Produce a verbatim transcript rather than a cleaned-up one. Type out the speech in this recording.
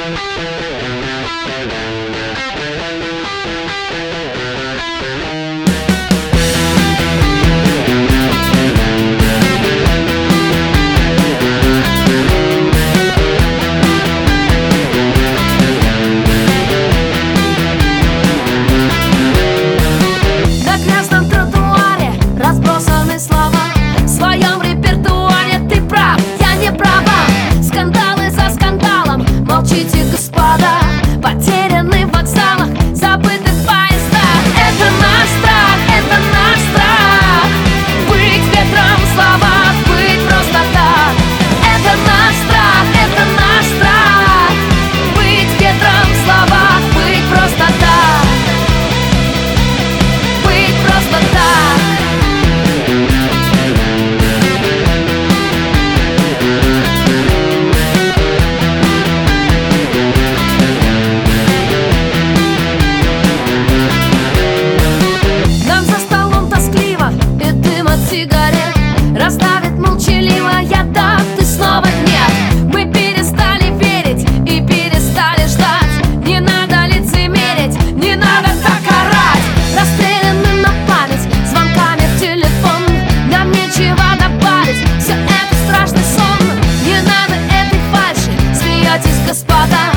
Расставит молчаливая даты, снова нет. Мы перестали верить и перестали ждать. Не надо лицемерить, не надо так орать. Расстреляны на память звонками в телефон. Нам нечего добавить, все это страшный сон. Не надо этой фальши, смеетесь, господа.